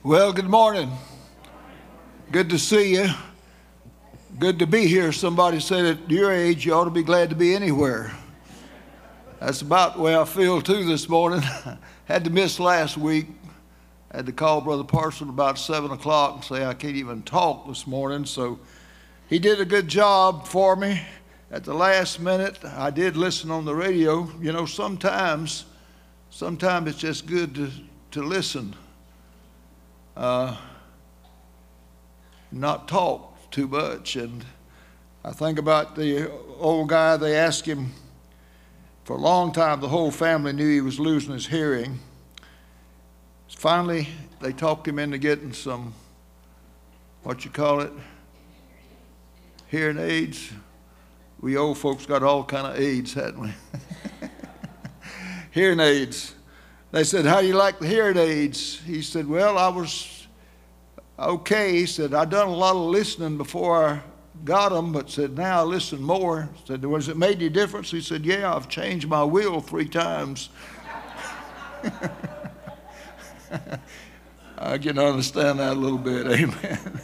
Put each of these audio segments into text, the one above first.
Well, good morning. Good to see you. Good to be here. Somebody said at your age you ought to be glad to be anywhere. That's about the way I feel too this morning. Had to miss last week. Had to call Brother Parson about 7 o'clock and say I can't even talk this morning. So he did a good job for me at the last minute. I did listen on the radio. You know, sometimes it's just good to listen. Not talk too much. And I think about the old guy. They asked him for a long time. The whole family knew he was losing his hearing. Finally, they talked him into getting some, hearing aids. We old folks got all kind of aids, hadn't we? Hearing aids. They said, "How do you like the hearing aids?" He said, "Well, I was okay." He said, "I done a lot of listening before I got them, but said now I listen more." Said, "Was it made any difference?" He said, "Yeah, I've changed my wheel 3 times." I can understand that a little bit. Amen.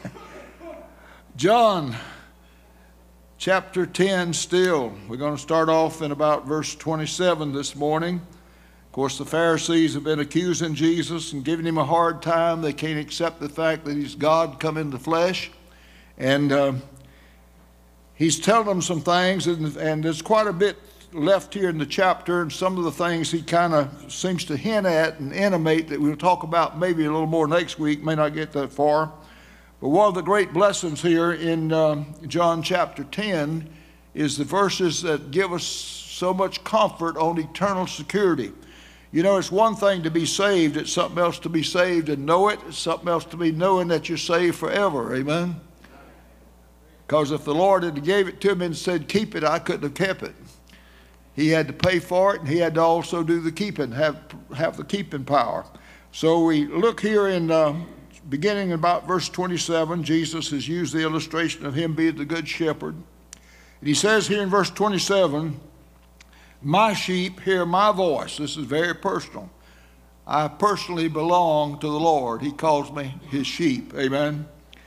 John chapter 10 still. We're going to start off in about verse 27 this morning. Of course, the Pharisees have been accusing Jesus and giving him a hard time. They can't accept the fact that he's God come in the flesh. And he's telling them some things, and there's quite a bit left here in the chapter, and some of the things he kind of seems to hint at and intimate that we'll talk about maybe a little more next week. May not get that far. But one of the great blessings here in John chapter 10 is the verses that give us so much comfort on eternal security. You know, it's one thing to be saved. It's something else to be saved and know it. It's something else to be knowing that you're saved forever. Amen? Because if the Lord had gave it to me and said, keep it, I couldn't have kept it. He had to pay for it, and he had to also do the keeping, have the keeping power. So we look here in beginning about verse 27. Jesus has used the illustration of him being the good shepherd. And he says here in verse 27, "My sheep hear my voice." This is very personal. I personally belong to the Lord. He calls me his sheep. Amen.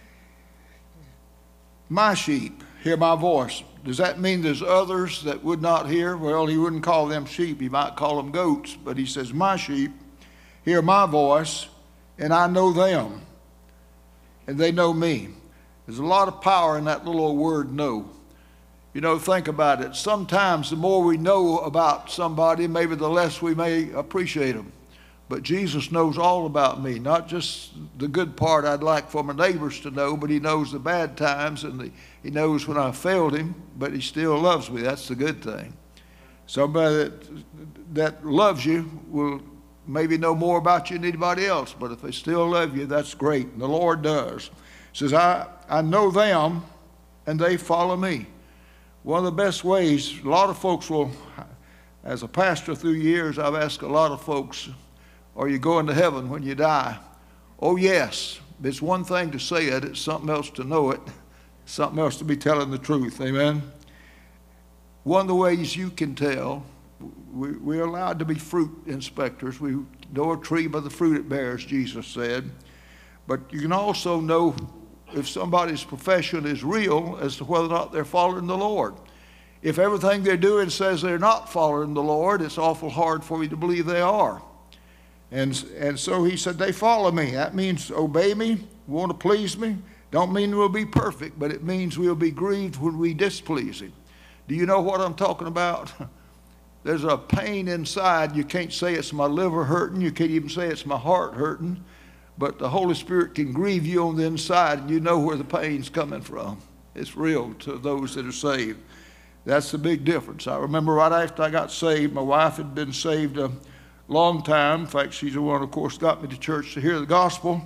My sheep hear my voice. Does that mean there's others that would not hear? Well, he wouldn't call them sheep. He might call them goats. But he says, "My sheep hear my voice, and I know them, and they know me." There's a lot of power in that little old word, know. You know, think about it. Sometimes the more we know about somebody, maybe the less we may appreciate them. But Jesus knows all about me, not just the good part I'd like for my neighbors to know, but he knows the bad times, and he knows when I failed him, but he still loves me. That's the good thing. Somebody that loves you will maybe know more about you than anybody else, but if they still love you, that's great, and the Lord does. He says, I know them, and they follow me. One of the best ways, a lot of folks will, as a pastor through years, I've asked a lot of folks, are you going to heaven when you die? Oh, yes. It's one thing to say it. It's something else to know it. Something else to be telling the truth. Amen? One of the ways you can tell, we're allowed to be fruit inspectors. We know a tree by the fruit it bears, Jesus said. But you can also know if somebody's profession is real as to whether or not they're following the Lord. If everything they're doing says they're not following the Lord, it's awful hard for you to believe they are. And so he said, they follow me. That means obey me, want to please me. Don't mean we'll be perfect, but it means we'll be grieved when we displease him. Do you know what I'm talking about? There's a pain inside. You can't say it's my liver hurting. You can't even say it's my heart hurting. But the Holy Spirit can grieve you on the inside, and you know where the pain's coming from. It's real to those that are saved. That's the big difference. I remember right after I got saved, my wife had been saved a long time. In fact, she's the one, of course, got me to church to hear the gospel.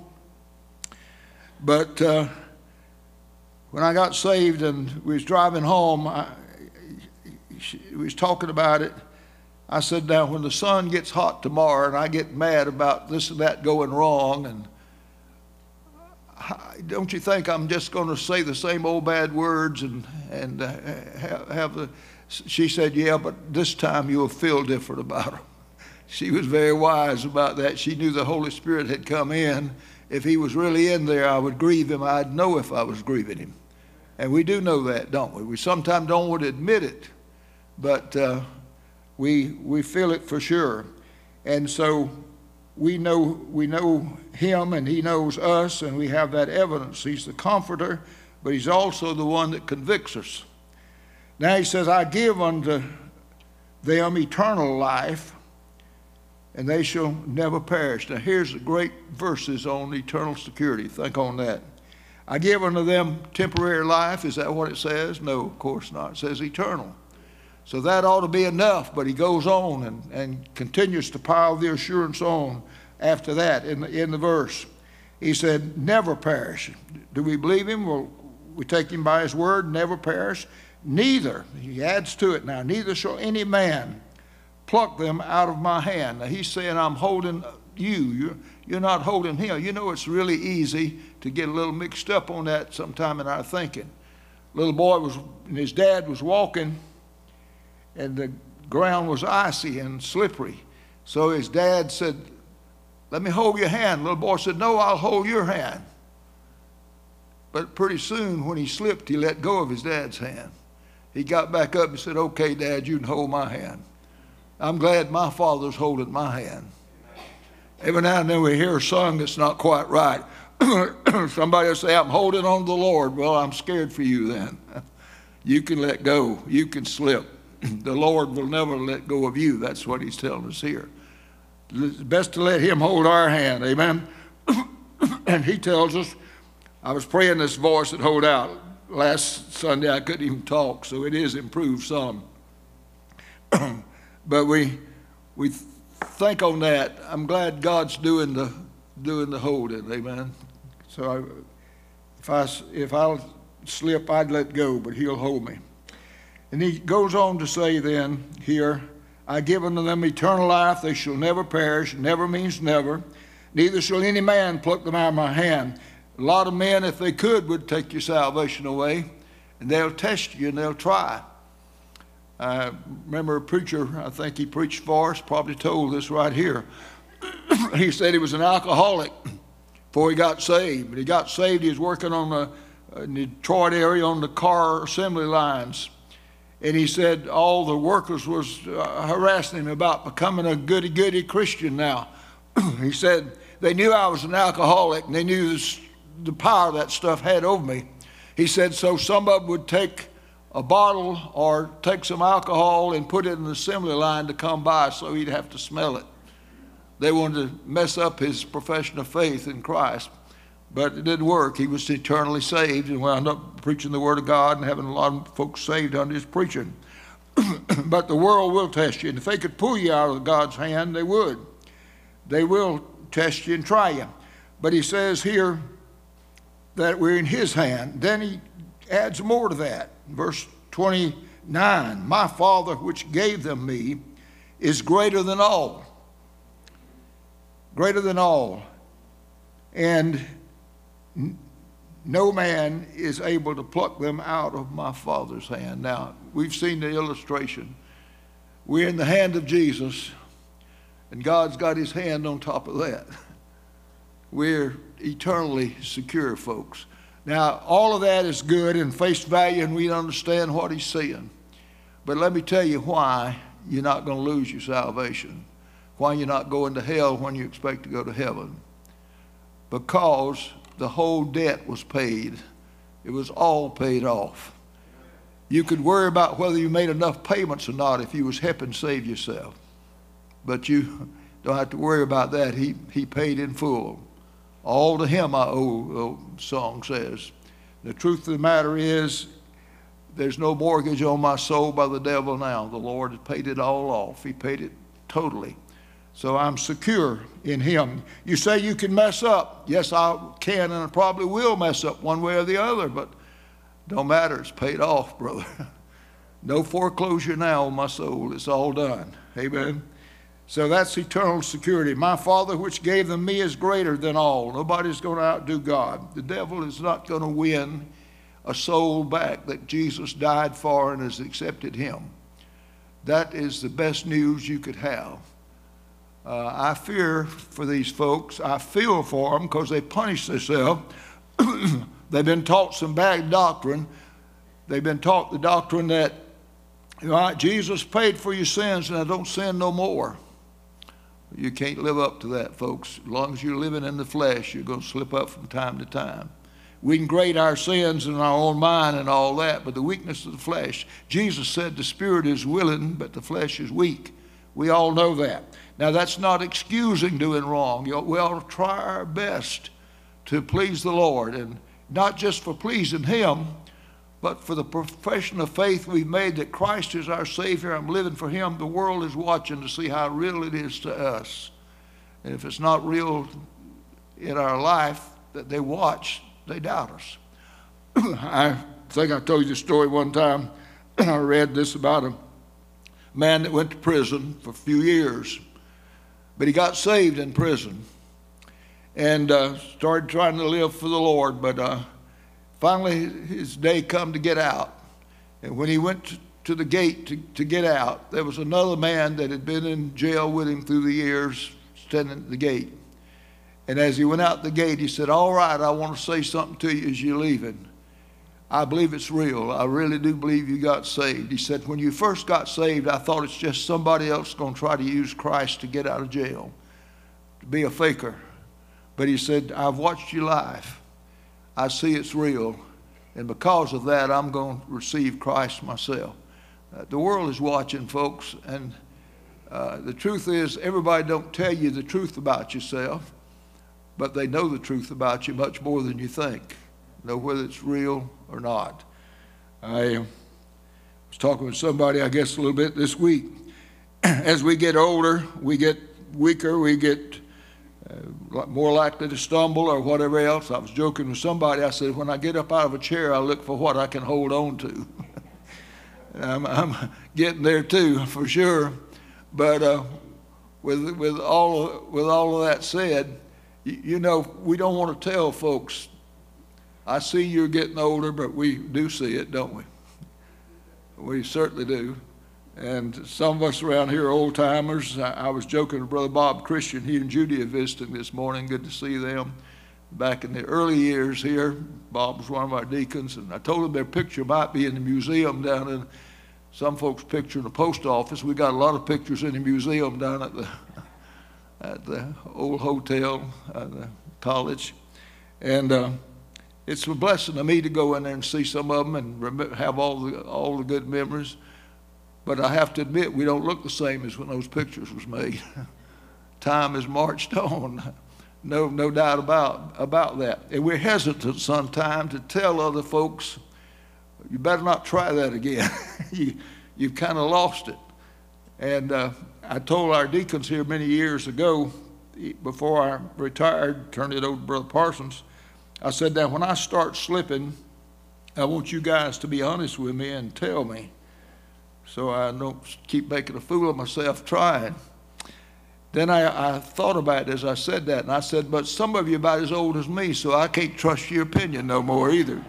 But when I got saved and we was driving home, we was talking about it. I said, now, when the sun gets hot tomorrow and I get mad about this and that going wrong, and don't you think I'm just going to say the same old bad words and have the... She said, yeah, but this time you'll feel different about them. She was very wise about that. She knew the Holy Spirit had come in if he was really in there, I would grieve him. I'd know if I was grieving him. And we do know that, don't we? We sometimes don't want to admit it, but we feel it for sure. And so we know him and he knows us, and we have that evidence. He's the comforter, but he's also the one that convicts us. Now he says, I give unto them eternal life, and they shall never perish. Now here's the great verses on eternal security. Think on that. I give unto them temporary life. Is that what it says? No, of course not. It says eternal. So that ought to be enough, but he goes on and continues to pile the assurance on after that in the verse. He said, never perish. Do we believe him? Well, we take him by his word, never perish. Neither, he adds to it now, neither shall any man pluck them out of my hand. Now he's saying, I'm holding you. You're not holding him. You know, it's really easy to get a little mixed up on that sometime in our thinking. Little boy and his dad was walking, and the ground was icy and slippery. So his dad said, let me hold your hand. Little boy said, no, I'll hold your hand. But pretty soon when he slipped, he let go of his dad's hand. He got back up and said, okay, Dad, you can hold my hand. I'm glad my father's holding my hand. Every now and then we hear a song that's not quite right. Somebody will say, I'm holding on to the Lord. Well, I'm scared for you then. You can let go. You can slip. The Lord will never let go of you. That's what he's telling us here. It's best to let him hold our hand. Amen. And he tells us, I was praying this voice would hold out. Last Sunday I couldn't even talk, so it is improved some. But we think on that. I'm glad God's doing the holding. Amen. So if I slip, I'd let go, but he'll hold me. And he goes on to say then here, I give unto them eternal life, they shall never perish. Never means never. Neither shall any man pluck them out of my hand. A lot of men, if they could, would take your salvation away, and they'll test you and they'll try. I remember a preacher, I think he preached for us, probably told this right here. He said he was an alcoholic before he got saved. When he got saved, he was working on the Detroit area on the car assembly lines. And he said all the workers was harassing him about becoming a goody-goody Christian now. He said they knew I was an alcoholic, and they knew the power that stuff had over me. He said so some of them would take a bottle or take some alcohol and put it in the assembly line to come by so he'd have to smell it. They wanted to mess up his profession of faith in Christ. But it didn't work. He was eternally saved and wound up preaching the Word of God and having a lot of folks saved under his preaching. But the world will test you. And if they could pull you out of God's hand, they would. They will test you and try you. But he says here that we're in his hand. Then he adds more to that. Verse 29, my Father which gave them me is greater than all. Greater than all. And no man is able to pluck them out of my Father's hand. Now, we've seen the illustration. We're in the hand of Jesus, and God's got his hand on top of that. We're eternally secure, folks. Now, all of that is good and face value, and we understand what he's saying. But let me tell you why you're not going to lose your salvation, why you're not going to hell when you expect to go to heaven. Because the whole debt was paid. It was all paid off. You could worry about whether you made enough payments or not if you was helping save yourself. But you don't have to worry about that. He paid in full. All to him I owe, the song says. The truth of the matter is, there's no mortgage on my soul by the devil now. The Lord has paid it all off. He paid it totally. So I'm secure in him. You say you can mess up. Yes, I can, and I probably will mess up one way or the other, but don't matter. It's paid off, brother. No foreclosure now on my soul. It's all done. Amen. So that's eternal security. My Father which gave them me is greater than all. Nobody's going to outdo God. The devil is not going to win a soul back that Jesus died for and has accepted him. That is the best news you could have. I fear for these folks. I feel for them because they punish themselves. They've been taught some bad doctrine. They've been taught the doctrine that, Jesus paid for your sins and I don't sin no more. You can't live up to that, folks. As long as you're living in the flesh, you're going to slip up from time to time. We can grade our sins in our own mind and all that, but the weakness of the flesh. Jesus said the spirit is willing, but the flesh is weak. We all know that. Now, that's not excusing doing wrong. We ought to try our best to please the Lord, and not just for pleasing Him, but for the profession of faith we've made that Christ is our Savior. I'm living for Him. The world is watching to see how real it is to us. And if it's not real in our life that they watch, they doubt us. I think I told you the story one time. I read this about a man that went to prison for a few years, but he got saved in prison and started trying to live for the Lord, but finally his day come to get out. And when he went to the gate to get out, there was another man that had been in jail with him through the years standing at the gate. And as he went out the gate, he said, "All right, I want to say something to you as you're leaving. I believe it's real. I really do believe you got saved." He said, "When you first got saved, I thought it's just somebody else going to try to use Christ to get out of jail, to be a faker. But," he said, "I've watched your life. I see it's real. And because of that, I'm going to receive Christ myself." The world is watching, folks. And the truth is, everybody don't tell you the truth about yourself, but they know the truth about you much more than you think. Know whether it's real or not. I was talking with somebody, I guess, a little bit this week. As we get older, we get weaker, we get more likely to stumble or whatever else. I was joking with somebody. I said, when I get up out of a chair, I look for what I can hold on to. I'm getting there too, for sure. But with all of that said, we don't want to tell folks, "I see you're getting older," but we do see it, don't we? We certainly do. And some of us around here are old timers. I was joking with Brother Bob Christian. He and Judy are visiting this morning. Good to see them. Back in the early years here, Bob was one of our deacons, and I told him their picture might be in the museum down in some folks' picture in the post office. We got a lot of pictures in the museum down at the old hotel, the college. And it's a blessing to me to go in there and see some of them and have all the good memories. But I have to admit, we don't look the same as when those pictures was made. Time has marched on. No doubt about that. And we're hesitant sometimes to tell other folks, "You better not try that again." You've kind of lost it. And I told our deacons here many years ago, before I retired, turned it over to Brother Parsons, I said, "Now, when I start slipping, I want you guys to be honest with me and tell me, so I don't keep making a fool of myself trying." Then I thought about it as I said that, and I said, "But some of you are about as old as me, so I can't trust your opinion no more either."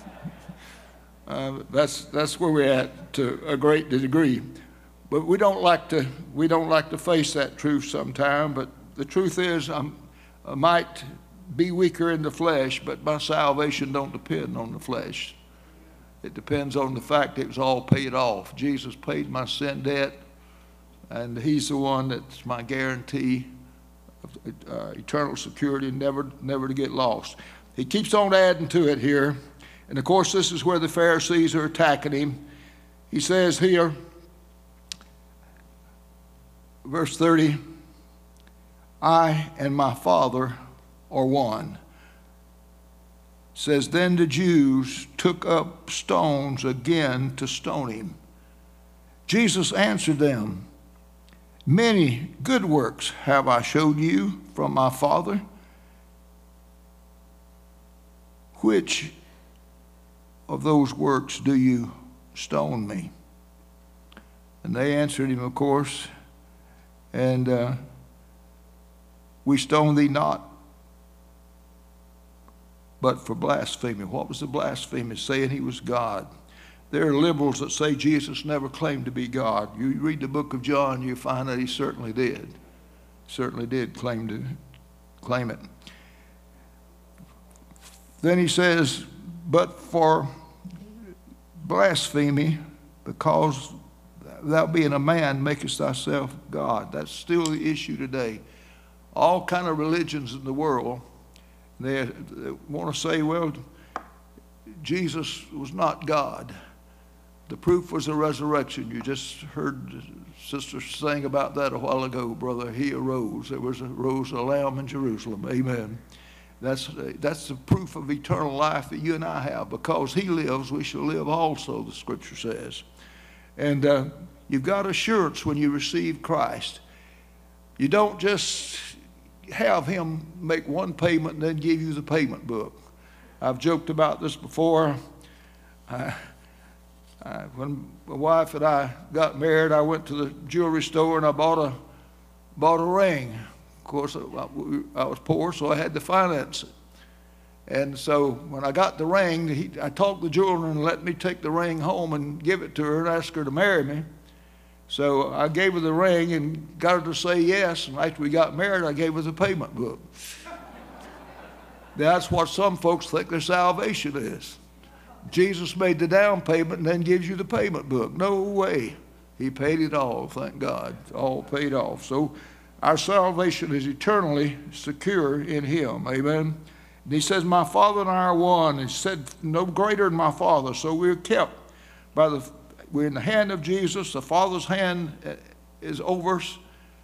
That's where we're at to a great degree. But we don't like to face that truth sometime. But the truth is, I might be weaker in the flesh, but my salvation don't depend on the flesh. It depends on the fact it was all paid off. Jesus paid my sin debt, and He's the one that's my guarantee of eternal security, never to get lost. He keeps on adding to it here. And of course, this is where the Pharisees are attacking Him. He says here, verse 30, "I and my Father are one." Says, "Then the Jews took up stones again to stone Him. Jesus answered them, 'Many good works have I showed you from my Father. Which of those works do you stone me?' And they answered Him, of course, and we stone thee not, but for blasphemy." What was the blasphemy? Saying He was God. There are liberals that say Jesus never claimed to be God. You read the book of John, you find that He certainly did. Certainly did claim it. Then he says, but for blasphemy, because thou being a man makest thyself God. That's still the issue today. All kind of religions in the world, they want to say, well, Jesus was not God. The proof was the resurrection. You just heard the sister sing about that a while ago, brother. He arose. There rose a lamb in Jerusalem. Amen. That's the proof of eternal life that you and I have. Because he lives, we shall live also, the scripture says. And you've got assurance when you receive Christ. You don't just have him make one payment and then give you the payment book. I've joked about this before. When my wife and I got married, I went to the jewelry store and I bought a ring. Of course, I was poor, so I had to finance it. And so when I got the ring, I talked the jeweler and let me take the ring home and give it to her and ask her to marry me. So I gave her the ring and got her to say yes. And after we got married, I gave her the payment book. That's what some folks think their salvation is. Jesus made the down payment and then gives you the payment book. No way. He paid it all, thank God. All paid off. So our salvation is eternally secure in him. Amen. And he says, my Father and I are one. He said, no greater than my Father. So we're kept we're in the hand of Jesus. The Father's hand is over us.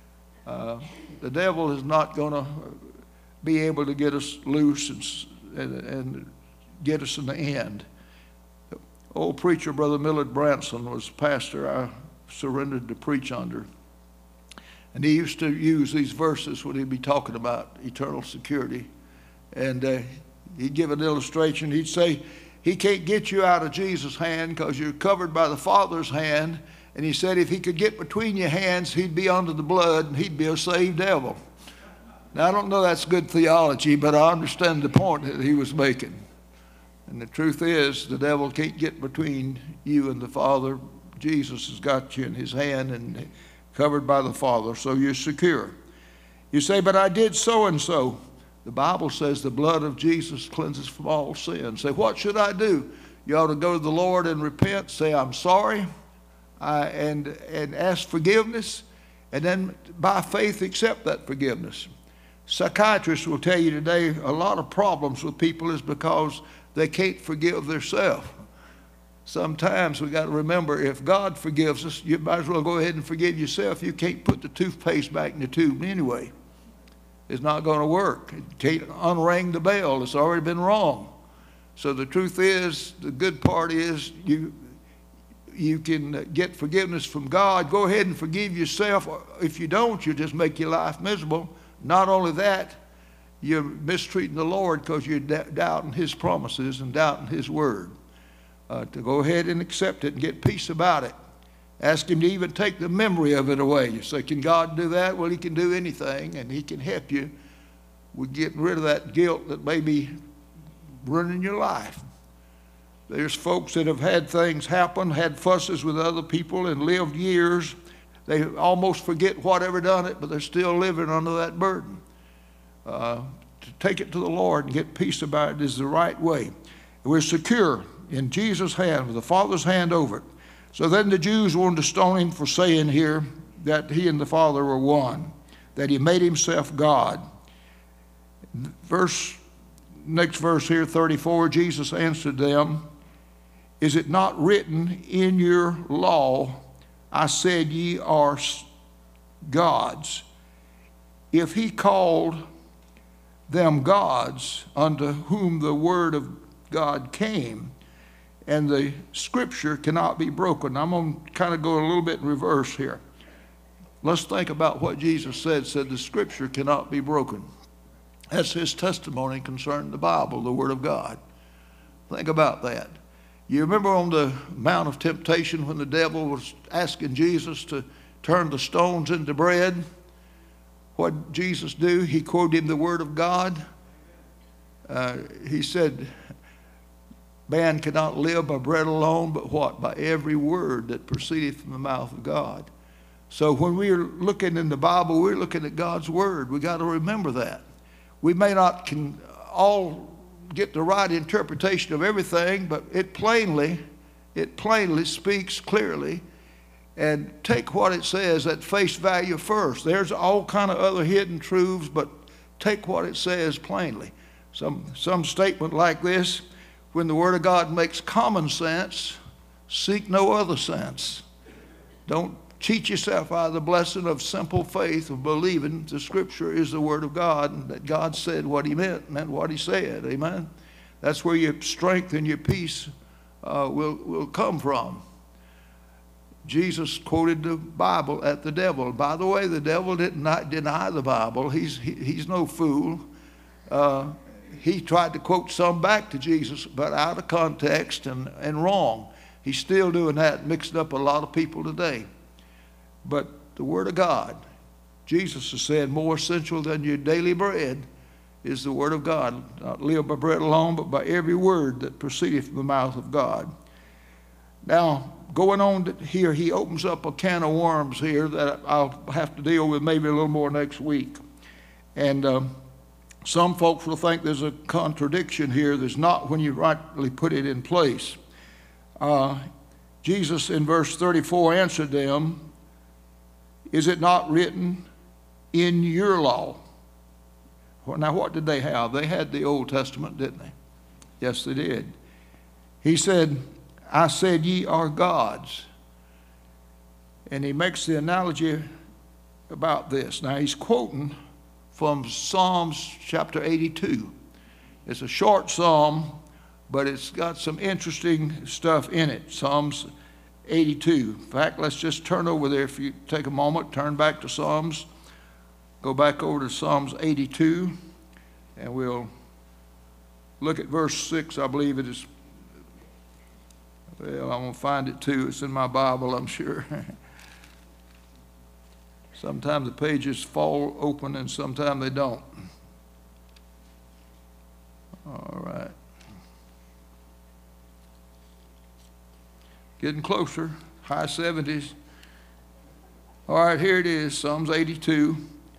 The devil is not going to be able to get us loose and get us in the end. Old preacher, Brother Millard Branson, was pastor I surrendered to preach under. And he used to use these verses when he'd be talking about eternal security. And he'd give an illustration. He'd say, he can't get you out of Jesus' hand because you're covered by the Father's hand. And he said if he could get between your hands, he'd be under the blood and he'd be a saved devil. Now, I don't know that's good theology, but I understand the point that he was making. And the truth is, the devil can't get between you and the Father. Jesus has got you in his hand and covered by the Father, so you're secure. You say, but I did so and so. The Bible says the blood of Jesus cleanses from all sin. Say, what should I do? You ought to go to the Lord and repent, say, I'm sorry, and ask forgiveness, and then by faith accept that forgiveness. Psychiatrists will tell you today a lot of problems with people is because they can't forgive themselves. Sometimes we got to remember, if God forgives us, you might as well go ahead and forgive yourself. You can't put the toothpaste back in the tube anyway. It's not going to work. You can't unring the bell. It's already been wrong. So the truth is, the good part is you can get forgiveness from God. Go ahead and forgive yourself. If you don't, you'll just make your life miserable. Not only that, you're mistreating the Lord because you're doubting his promises and doubting his word. To go ahead and accept it and get peace about it. Ask him to even take the memory of it away. You say, can God do that? Well, he can do anything, and he can help you with getting rid of that guilt that may be ruining your life. There's folks that have had things happen, had fusses with other people, and lived years. They almost forget whatever done it, but they're still living under that burden. To take it to the Lord and get peace about it is the right way. We're secure in Jesus' hand, with the Father's hand over it. So then the Jews wanted to stone him for saying here that he and the Father were one, that he made himself God. Next verse here, 34, Jesus answered them, is it not written in your law, I said ye are gods? If he called them gods unto whom the word of God came, and the scripture cannot be broken. I'm going to kind of go a little bit in reverse here. Let's think about what Jesus said the scripture cannot be broken. That's his testimony concerning the Bible, the word of God. Think about that. You remember on the Mount of Temptation when the devil was asking Jesus to turn the stones into bread? What did Jesus do? He quoted him the word of God. He said, man cannot live by bread alone, but what? By every word that proceedeth from the mouth of God. So when we're looking in the Bible, we're looking at God's Word. We got to remember that. We may not all get the right interpretation of everything, but it plainly speaks clearly. And take what it says at face value first. There's all kind of other hidden truths, but take what it says plainly. Some statement like this: when the Word of God makes common sense, seek no other sense. Don't cheat yourself out of the blessing of simple faith of believing the Scripture is the Word of God, and that God said what He meant what He said. Amen. That's where your strength and your peace will come from. Jesus quoted the Bible at the devil. By the way, the devil did not deny the Bible. He's no fool. He tried to quote some back to Jesus, but out of context and wrong. He's still doing that, mixing up a lot of people today. But the Word of God, Jesus has said, more essential than your daily bread is the Word of God. Not live by bread alone, but by every word that proceedeth from the mouth of God. Now, going on here, he opens up a can of worms here that I'll have to deal with maybe a little more next week. And some folks will think there's a contradiction here. There's not when you rightly put it in place. Jesus in verse 34 answered them, is it not written in your law? Now what did they have? They had the Old Testament, didn't they? Yes, they did. He said, I said ye are gods. And he makes the analogy about this. Now he's quoting from Psalms chapter 82. It's a short psalm, but it's got some interesting stuff in it. Psalms 82. In fact, let's just turn over there. If you take a moment, turn back to Psalms. Go back over to Psalms 82, and we'll look at verse 6, I believe it is. Well, I'm going to find it too. It's in my Bible, I'm sure. Sometimes the pages fall open and sometimes they don't. All right. Getting closer, high 70s. All right, here it is, Psalms 82.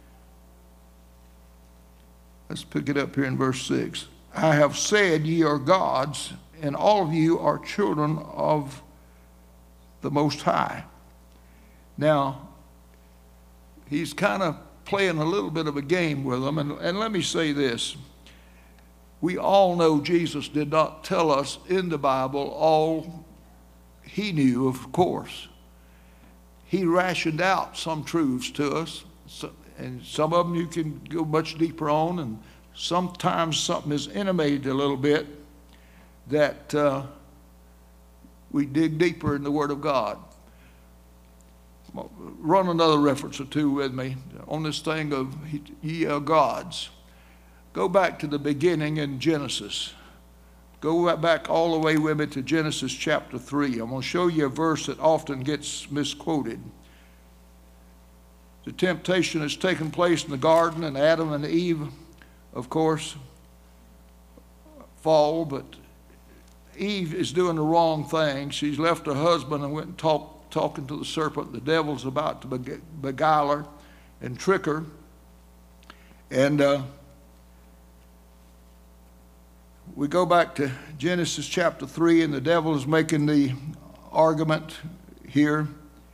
Let's pick it up here in verse 6. I have said ye are gods, and all of you are children of the Most High. Now, he's kind of playing a little bit of a game with them. And let me say this. We all know Jesus did not tell us in the Bible all he knew, of course. He rationed out some truths to us. And some of them you can go much deeper on, and sometimes something is intimated a little bit that we dig deeper in the Word of God. Run another reference or two with me on this thing of ye are gods. Go back to the beginning in Genesis. Go back all the way with me to Genesis chapter 3. I'm going to show you a verse that often gets misquoted. The temptation has taken place in the garden, and Adam and Eve, of course, fall, but Eve is doing the wrong thing. She's left her husband and went and talking to the serpent. The devil's about to beguile her and trick her. And we go back to Genesis chapter 3, and the devil is making the argument here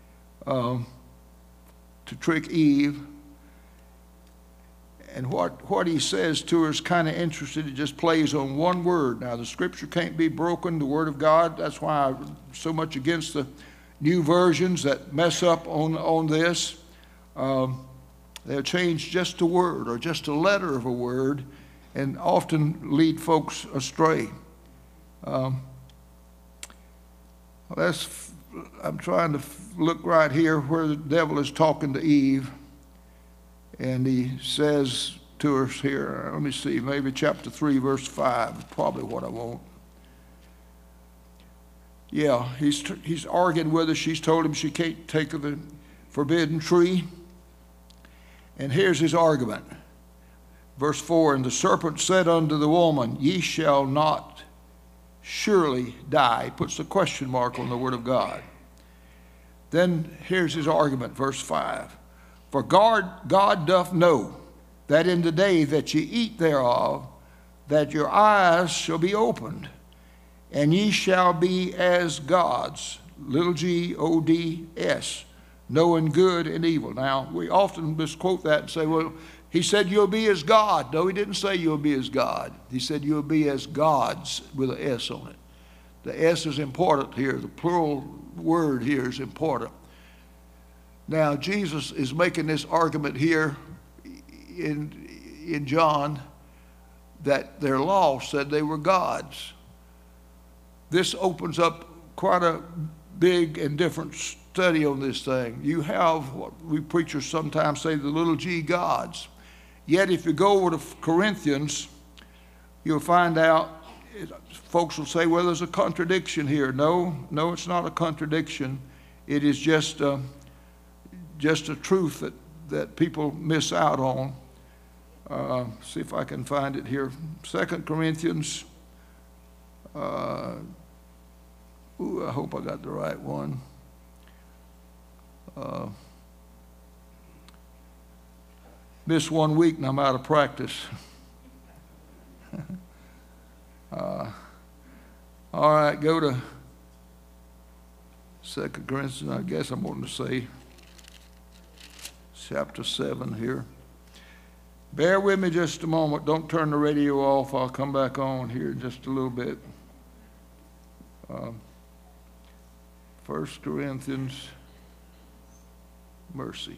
to trick Eve. And what he says to her is kind of interesting. It just plays on one word. Now, the Scripture can't be broken, the Word of God. That's why I'm so much against the new versions that mess up on this. They'll change just a word or just a letter of a word and often lead folks astray. I'm trying to look right here where the devil is talking to Eve, and he says to her here, let me see, maybe chapter 3, verse 5, probably what I want. Yeah, he's arguing with her. She's told him she can't take of the forbidden tree. And here's his argument. Verse 4, and the serpent said unto the woman, ye shall not surely die. He puts a question mark on the Word of God. Then here's his argument, verse 5. For God doth know that in the day that ye eat thereof, that your eyes shall be opened, and ye shall be as gods, little G-O-D-S, knowing good and evil. Now, we often misquote that and say, well, he said you'll be as God. No, he didn't say you'll be as God. He said you'll be as gods with an S on it. The S is important here. The plural word here is important. Now, Jesus is making this argument here in John that their law said they were gods. This opens up quite a big and different study on this thing. You have what we preachers sometimes say, the little g gods. Yet if you go over to Corinthians, you'll find out, folks will say, well, there's a contradiction here. No, it's not a contradiction. It is just a truth that people miss out on. See if I can find it here. 2 Corinthians, I hope I got the right one. Missed 1 week and I'm out of practice. All right, go to 2 Corinthians, I guess I'm wanting to say chapter 7 here. Bear with me just a moment. Don't turn the radio off. I'll come back on here in just a little bit. 1 Corinthians, mercy.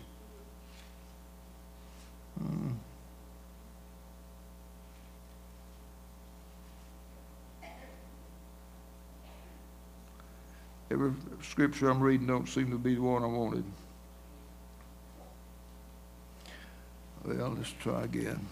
Every scripture I'm reading don't seem to be the one I wanted. Well, let's try again.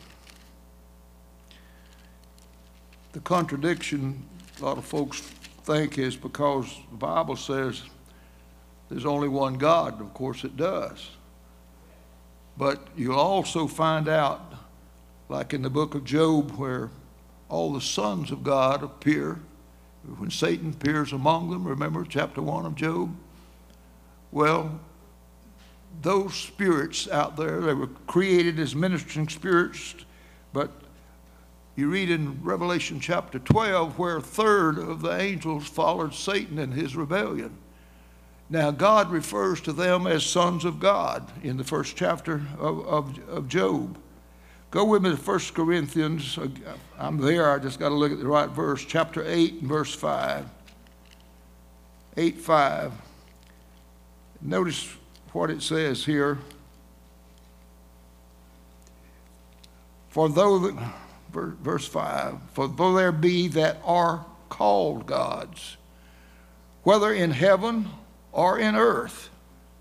The contradiction a lot of folks think is because the Bible says there's only one God. Of course it does. But you'll also find out, like in the book of Job, where all the sons of God appear, when Satan appears among them, remember chapter 1 of Job? Well, those spirits out there, they were created as ministering spirits, but you read in Revelation chapter 12 where a third of the angels followed Satan in his rebellion. Now, God refers to them as sons of God in the first chapter of Job. Go with me to 1 Corinthians. I'm there. I just got to look at the right verse. Chapter 8 and verse 5. 8:5. Notice what it says here. Verse 5, for though there be that are called gods, whether in heaven or in earth,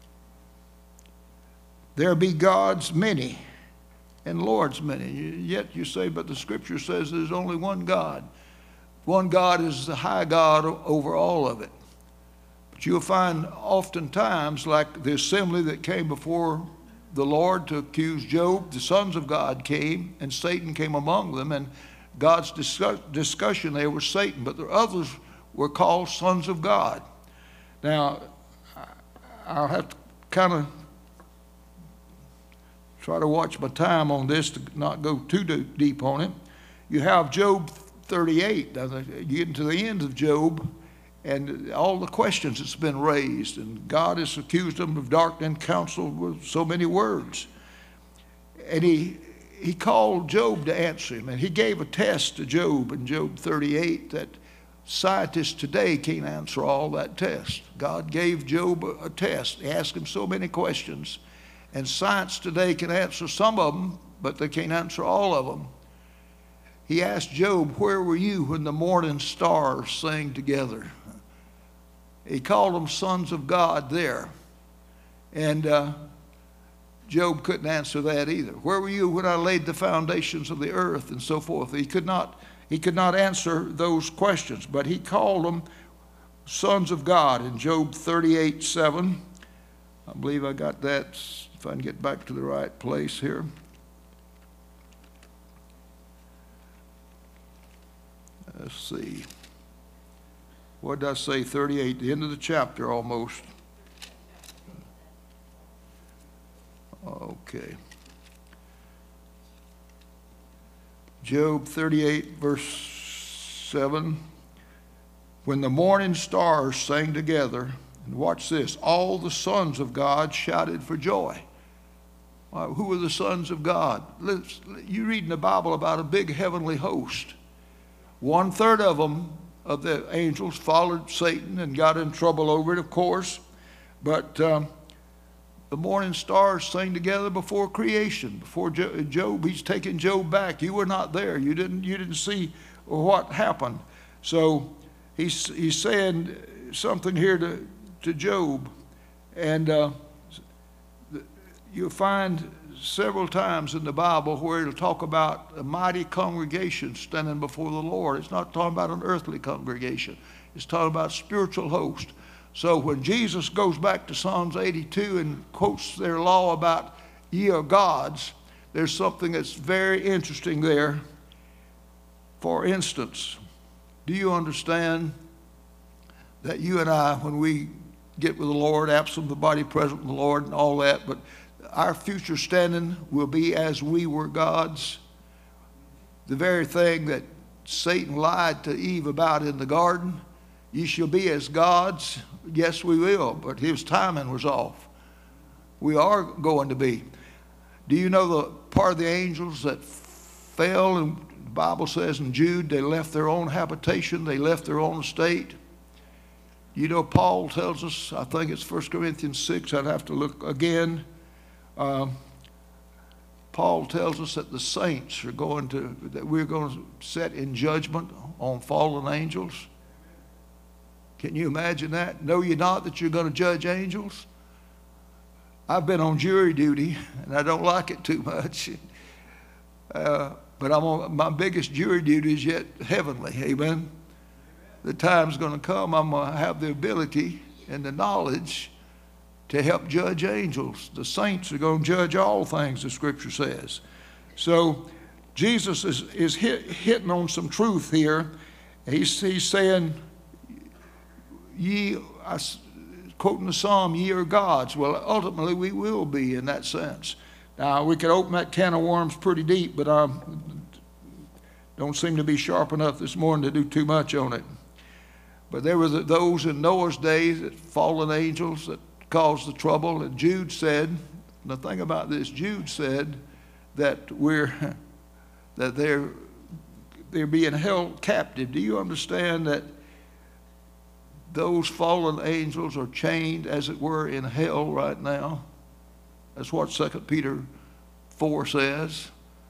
there be gods many and lords many. Yet you say, but the scripture says there's only one God. One God is the high God over all of it. But you'll find oftentimes, like the assembly that came before the Lord to accuse Job, the sons of God came, and Satan came among them, and God's discussion there was Satan, but the others were called sons of God. Now, I'll have to kind of try to watch my time on this to not go too deep on it. You have Job 38. You get into the end of Job, and all the questions that's been raised, and God has accused them of darkening counsel with so many words. And he called Job to answer him, and he gave a test to Job in Job 38 that scientists today can't answer all that test. God gave Job a test. He asked him so many questions, and science today can answer some of them, but they can't answer all of them. He asked Job, where were you when the morning stars sang together? He called them sons of God there. And Job couldn't answer that either. Where were you when I laid the foundations of the earth and so forth? He could not answer those questions, but he called them sons of God in Job 38:7. I believe I got that, if I can get back to the right place here. Let's see. What did I say? 38, the end of the chapter almost. Okay. Job 38, verse 7. When the morning stars sang together, and watch this, all the sons of God shouted for joy. Who are the sons of God? You read in the Bible about a big heavenly host. 1/3 of them, of the angels, followed Satan and got in trouble over it, of course. But the morning stars sang together before creation, before Job. He's taking Job back. You were not there. You didn't see what happened. So he's saying something here to Job, and you'll find several times in the Bible where it'll talk about a mighty congregation standing before the Lord. It's not talking about an earthly congregation. It's talking about spiritual host. So when Jesus goes back to Psalms 82 and quotes their law about ye are gods, there's something that's very interesting there. For instance, do you understand that you and I, when we get with the Lord, absent the body, present with the Lord, and all that, but our future standing will be as we were gods? The very thing that Satan lied to Eve about in the garden, ye shall be as gods. Yes, we will, but his timing was off. We are going to be. Do you know the part of the angels that fell, and the Bible says in Jude, they left their own habitation, they left their own estate? You know, Paul tells us, I think it's 1 Corinthians 6, I'd have to look again. Paul tells us that the saints are that we're going to set in judgment on fallen angels. Can you imagine that? Know ye not that you're going to judge angels? I've been on jury duty, and I don't like it too much. But my biggest jury duty is yet heavenly. Amen. The time's going to come, I'm going to have the ability and the knowledge to help judge angels. The saints are going to judge all things, the Scripture says. So Jesus is hitting on some truth here. He's saying, quoting the psalm, ye are gods. Well, ultimately we will be in that sense. Now, we could open that can of worms pretty deep, but I don't seem to be sharp enough this morning to do too much on it. But there were those in Noah's days, fallen angels, that caused the trouble. And Jude said, the thing about this, Jude said that they're being held captive. Do you understand that those fallen angels are chained, as it were, in hell right now? That's what 2 Peter 4 says.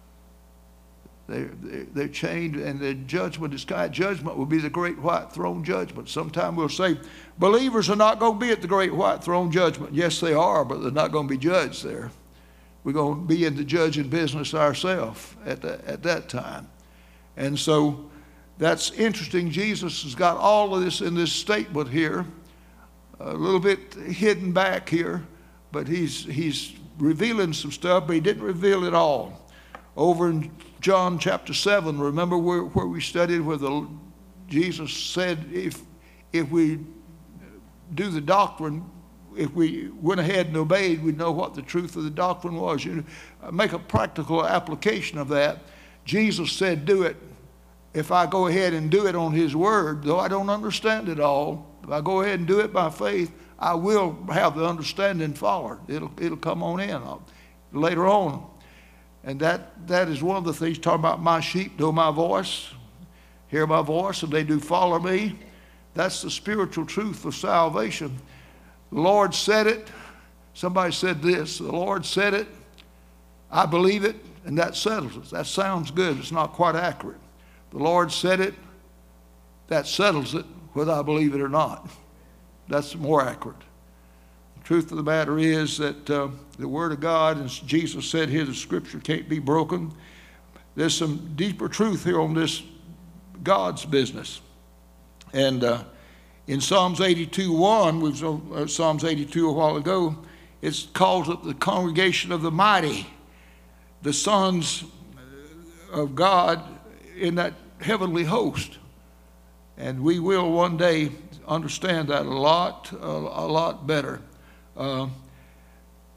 They're chained, and the judgment is God. Judgment will be the great white throne judgment. Sometime we'll say, believers are not going to be at the great white throne judgment. Yes, they are, but they're not going to be judged there. We're going to be in the judging business ourselves at that time. And so that's interesting. Jesus has got all of this in this statement here, a little bit hidden back here, but he's revealing some stuff, but he didn't reveal it all. Over in John chapter 7, remember where we studied where Jesus said if we do the doctrine, if we went ahead and obeyed, we'd know what the truth of the doctrine was. You know, make a practical application of that. Jesus said, do it. If I go ahead and do it on his word, though I don't understand it all, if I go ahead and do it by faith, I will have the understanding forward. It'll come on in later on. And that is one of the things, talking about my sheep know my voice, hear my voice, and they do follow me. That's the spiritual truth of salvation. The Lord said it. Somebody said this, the Lord said it, I believe it, and that settles it. That sounds good. It's not quite accurate. The Lord said it, that settles it, whether I believe it or not. That's more accurate. The truth of the matter is that the Word of God, as Jesus said here, the Scripture can't be broken. There's some deeper truth here on this God's business. And in Psalms 82:1, we was Psalms 82 a while ago, it calls it the congregation of the mighty, the sons of God in that heavenly host. And we will one day understand that a lot better.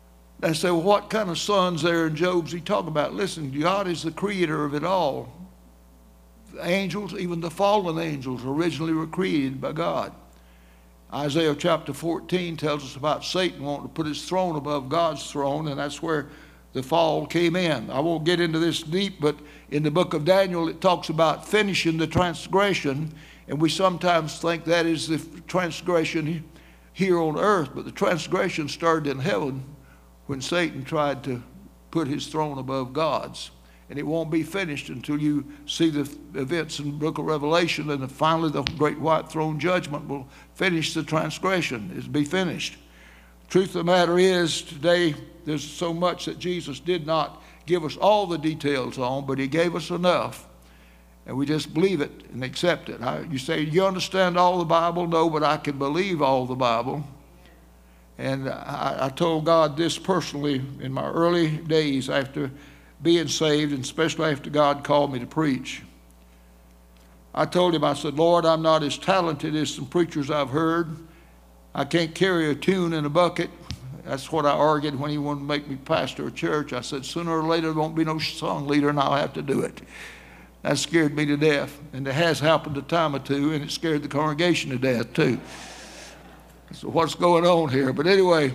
They say, well, what kind of sons there in Job's he talking about? Listen, God is the creator of it all. The angels, even the fallen angels, originally were created by God. Isaiah chapter 14 tells us about Satan wanting to put his throne above God's throne, and that's where the fall came in. I won't get into this deep, but in the book of Daniel, it talks about finishing the transgression, and we sometimes think that is the transgression here on earth, but the transgression started in heaven when Satan tried to put his throne above God's. And it won't be finished until you see the events in the book of Revelation, and finally the great white throne judgment will finish the transgression. It'll be finished. Truth of the matter is, today there's so much that Jesus did not give us all the details on, but he gave us enough. And we just believe it and accept it. You say, you understand all the Bible? No, but I can believe all the Bible. And I told God this personally in my early days after being saved, and especially after God called me to preach. I told him, I said, Lord, I'm not as talented as some preachers I've heard. I can't carry a tune in a bucket. That's what I argued when he wanted to make me pastor a church. I said, sooner or later there won't be no song leader and I'll have to do it. That scared me to death. And it has happened a time or two, and it scared the congregation to death too. So what's going on here? But anyway,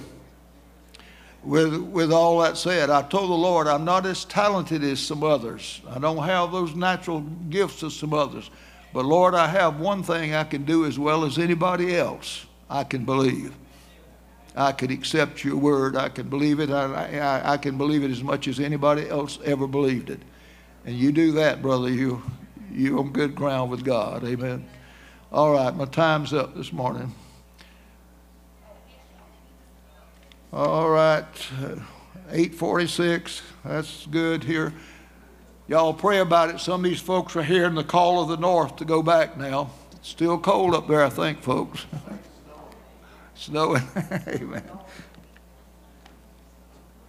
with all that said, I told the Lord, I'm not as talented as some others. I don't have those natural gifts as some others. But Lord, I have one thing I can do as well as anybody else. I can believe. I can accept your word. I can believe it. I can believe it as much as anybody else ever believed it. And you do that, brother, you're on good ground with God. Amen. All right, my time's up this morning. All right, 8:46. That's good here. Y'all pray about it. Some of these folks are hearing the call of the north to go back now. It's still cold up there, I think, folks. Snowing. Amen.